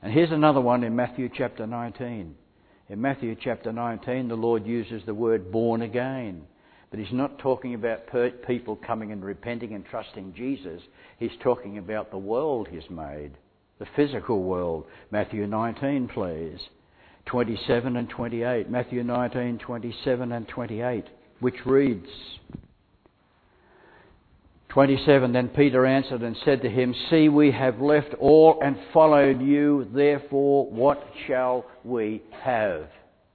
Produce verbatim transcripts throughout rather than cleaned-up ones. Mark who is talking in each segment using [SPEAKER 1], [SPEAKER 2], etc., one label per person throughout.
[SPEAKER 1] And here's another one in Matthew chapter nineteen. In Matthew chapter nineteen, the Lord uses the word born again. But he's not talking about per- people coming and repenting and trusting Jesus. He's talking about the world he's made, the physical world. Matthew nineteen, please. twenty-seven and twenty-eight. Matthew nineteen, twenty-seven and twenty-eight, which reads, twenty-seven, then Peter answered and said to him, see, we have left all and followed you, therefore what shall we have?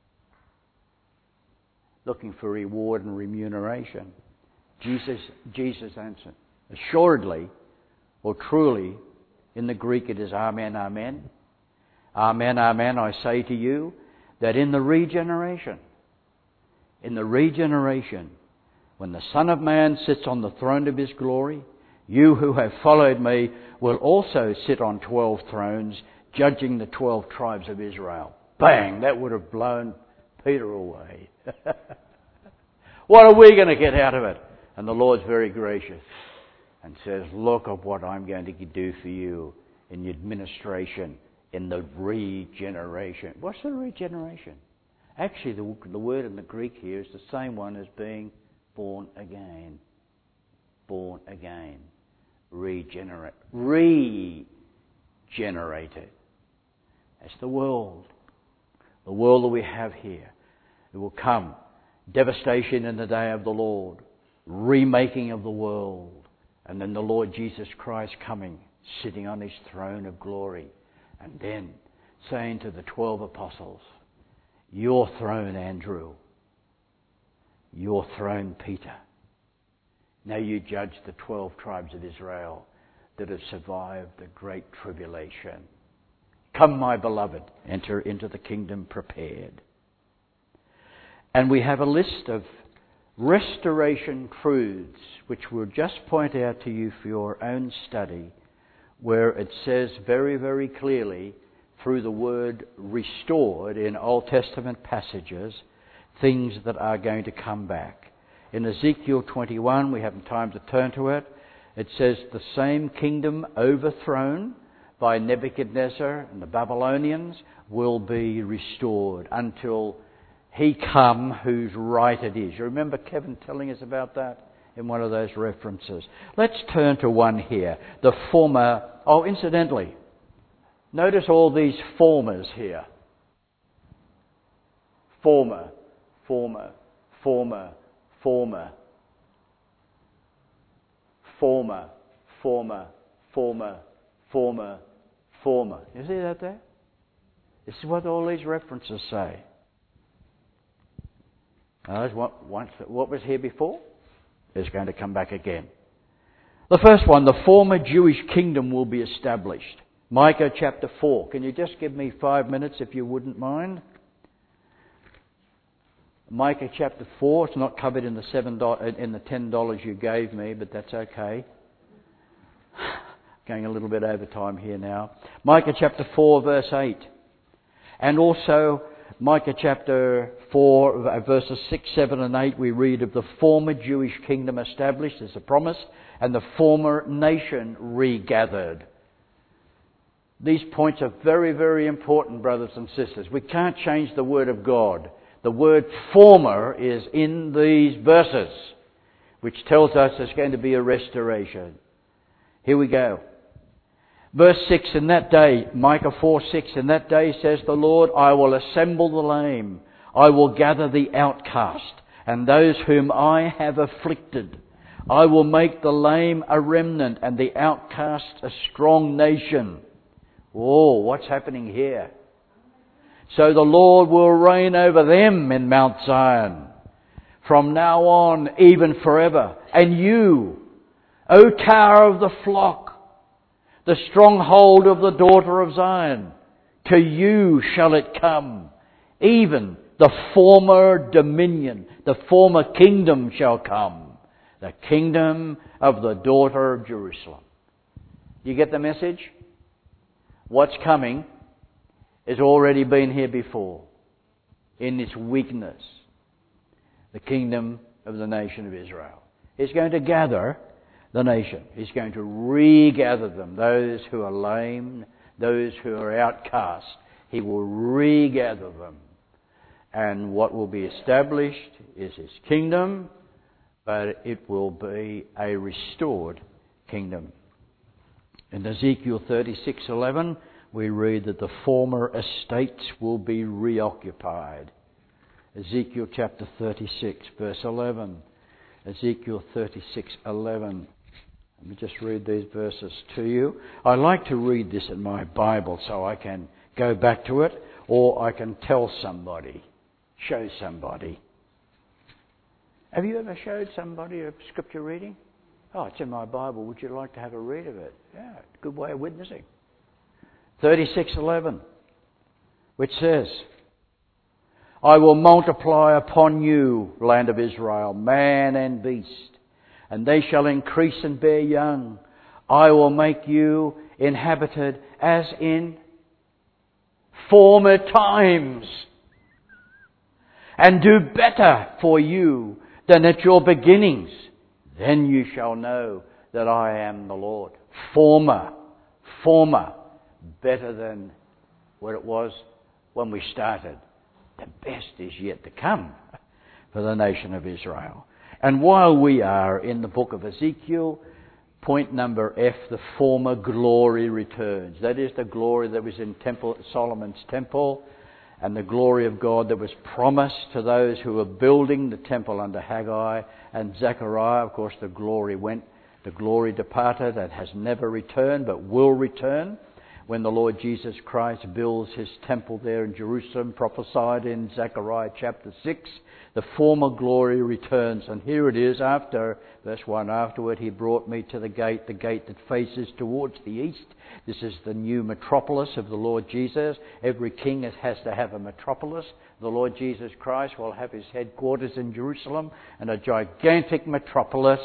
[SPEAKER 1] Looking for reward and remuneration. Jesus, Jesus answered, assuredly, or truly, in the Greek it is amen, amen. Amen, amen, I say to you, that in the regeneration, in the regeneration, when the Son of Man sits on the throne of his glory, you who have followed me will also sit on twelve thrones, judging the twelve tribes of Israel. Bang! That would have blown Peter away. What are we going to get out of it? And the Lord's very gracious and says, look at what I'm going to do for you in the administration, in the regeneration. What's the regeneration? Actually, the, the word in the Greek here is the same one as being born again. Born again. Regenerate. Regenerated. That's the world. The world that we have here. It will come. Devastation in the day of the Lord. Remaking of the world. And then the Lord Jesus Christ coming, sitting on his throne of glory. And then saying to the twelve apostles, your throne, Andrew. Your throne, Peter. Now you judge the twelve tribes of Israel that have survived the great tribulation. Come, my beloved, enter into the kingdom prepared. And we have a list of restoration truths which we'll just point out to you for your own study, where it says very, very clearly through the word restored in Old Testament passages, things that are going to come back. In Ezekiel twenty-one, we haven't time to turn to it, it says the same kingdom overthrown by Nebuchadnezzar and the Babylonians will be restored until he come whose right it is. You remember Kevin telling us about that in one of those references? Let's turn to one here. The former... Oh, incidentally, notice all these formers here. Former, former, former, former. Former, former, former, former, former. You see that there? This is what all these references say. Uh, what, once, what was here before is going to come back again. The first one, the former Jewish kingdom will be established. Micah chapter four. Can you just give me five minutes if you wouldn't mind? Micah chapter four. It's not covered in the seven dollars, in the ten dollars you gave me, but that's okay. Going a little bit over time here now. Micah chapter four, verse eight, and also Micah chapter four, verses six, seven and eight, we read of the former Jewish kingdom established as a promise and the former nation regathered. These points are very, very important, brothers and sisters. We can't change the Word of God. The word former is in these verses, which tells us there's going to be a restoration. Here we go. Verse six, in that day, Micah four six, in that day says the Lord, I will assemble the lame, I will gather the outcast, and those whom I have afflicted. I will make the lame a remnant, and the outcast a strong nation. Oh, what's happening here? So the Lord will reign over them in Mount Zion, from now on, even forever. And you, O tower of the flock, the stronghold of the daughter of Zion, to you shall it come. Even the former dominion, the former kingdom shall come. The kingdom of the daughter of Jerusalem. You get the message? What's coming has already been here before. In its weakness. The kingdom of the nation of Israel. He's going to gather the nation. He's going to regather them. Those who are lame, those who are outcast. He will regather them. And what will be established is His kingdom, but it will be a restored kingdom. In Ezekiel thirty-six eleven, we read that the former estates will be reoccupied. Ezekiel chapter thirty-six, verse eleven. Ezekiel thirty-six eleven. Let me just read these verses to you. I like to read this in my Bible so I can go back to it, or I can tell somebody, show somebody. Have you ever showed somebody a scripture reading? Oh, it's in my Bible. Would you like to have a read of it? Yeah, good way of witnessing. thirty-six eleven, which says, I will multiply upon you, land of Israel, man and beast, and they shall increase and bear young. I will make you inhabited as in former times, and do better for you than at your beginnings. Then you shall know that I am the Lord. Former, former, better than what it was when we started. The best is yet to come for the nation of Israel. And while we are in the book of Ezekiel, point number F, the former glory returns. That is the glory that was in temple, Solomon's temple, and the glory of God that was promised to those who were building the temple under Haggai and Zechariah. Of course, the glory went, the glory departed and has never returned, but will return when the Lord Jesus Christ builds His temple there in Jerusalem, prophesied in Zechariah chapter six. The former glory returns, and here it is after, verse one, afterward He brought me to the gate, the gate that faces towards the east. This is the new metropolis of the Lord Jesus. Every king has to have a metropolis. The Lord Jesus Christ will have His headquarters in Jerusalem, and a gigantic metropolis,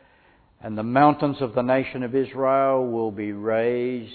[SPEAKER 1] and the mountains of the nation of Israel will be raised,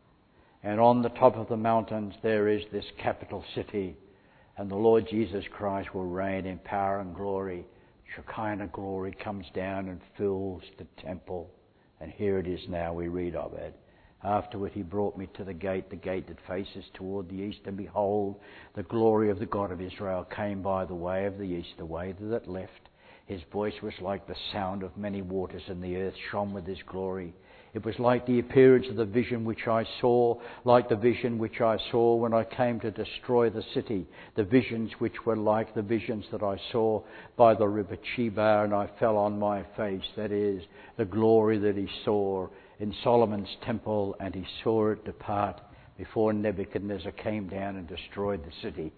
[SPEAKER 1] and on the top of the mountains there is this capital city. And the Lord Jesus Christ will reign in power and glory. Shekinah glory comes down and fills the temple. And here it is now, we read of it. Afterward He brought me to the gate, the gate that faces toward the east. And behold, the glory of the God of Israel came by the way of the east, the way that left. His voice was like the sound of many waters, and the earth shone with His glory. It was like the appearance of the vision which I saw, like the vision which I saw when I came to destroy the city, the visions which were like the visions that I saw by the river Chebar, and I fell on my face. That is, the glory that he saw in Solomon's temple, and he saw it depart before Nebuchadnezzar came down and destroyed the city.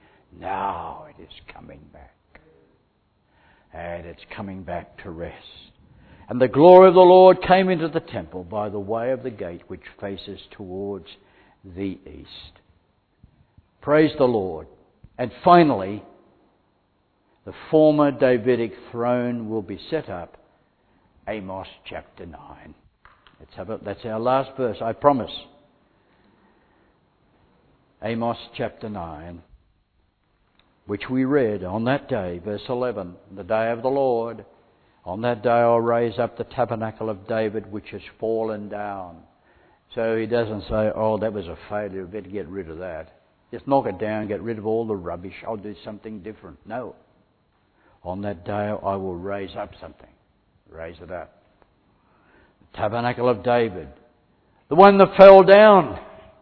[SPEAKER 1] Now it is coming back. And it's coming back to rest. And the glory of the Lord came into the temple by the way of the gate which faces towards the east. Praise the Lord. And finally, the former Davidic throne will be set up. Amos chapter nine. Let's have it. That's our last verse, I promise. Amos chapter nine, which we read on that day, verse eleven, the day of the Lord. On that day I'll raise up the tabernacle of David which has fallen down. So he doesn't say, oh, that was a failure, better get rid of that. Just knock it down, get rid of all the rubbish, I'll do something different. No. On that day I will raise up something. Raise it up. The tabernacle of David. The one that fell down.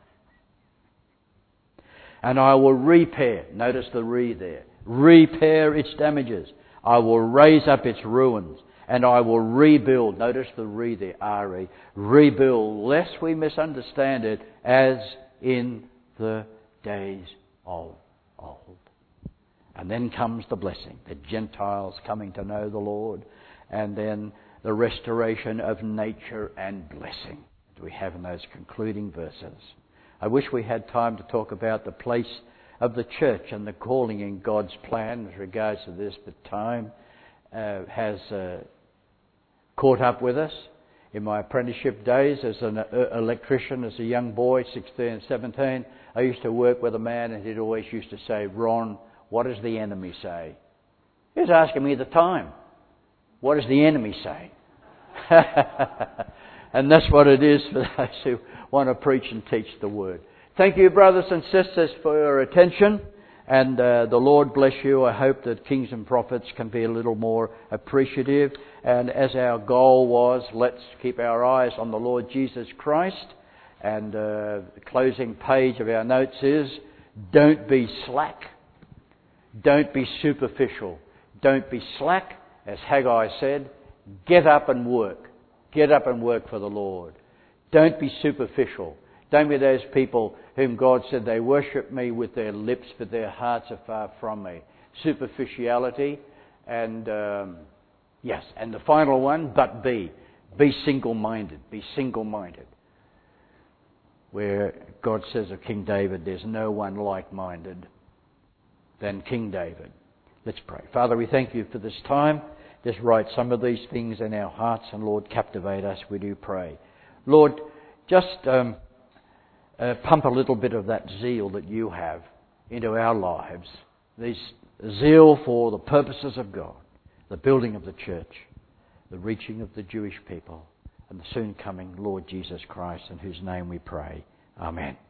[SPEAKER 1] And I will repair. Notice the re there. Repair its damages. I will raise up its ruins, and I will rebuild. Notice the re there, R E. Rebuild, lest we misunderstand it, as in the days of old. And then comes the blessing, the Gentiles coming to know the Lord, and then the restoration of nature and blessing that we have in those concluding verses. I wish we had time to talk about the place of the church and the calling in God's plan with regards to this, but time uh, has uh, caught up with us. In my apprenticeship days as an uh, electrician, as a young boy, sixteen, seventeen, I used to work with a man, and he'd always used to say, Ron, what does the enemy say? He was asking me at the time, what does the enemy say? And that's what it is for those who want to preach and teach the Word. Thank you, brothers and sisters, for your attention. And uh, the Lord bless you. I hope that Kings and Prophets can be a little more appreciative. And as our goal was, let's keep our eyes on the Lord Jesus Christ. And uh, the closing page of our notes is, don't be slack. Don't be superficial. Don't be slack. As Haggai said, get up and work. Get up and work for the Lord. Don't be superficial. Don't be those people whom God said they worship me with their lips, but their hearts are far from me. Superficiality and, um, yes, and the final one, but be. Be single-minded. Be single-minded. Where God says of King David, there's no one like-minded than King David. Let's pray. Father, we thank you for this time. Just write some of these things in our hearts and, Lord, captivate us, we do pray. Lord, just um, uh, pump a little bit of that zeal that you have into our lives. This zeal for the purposes of God, the building of the church, the reaching of the Jewish people, and the soon coming Lord Jesus Christ, in whose name we pray. Amen.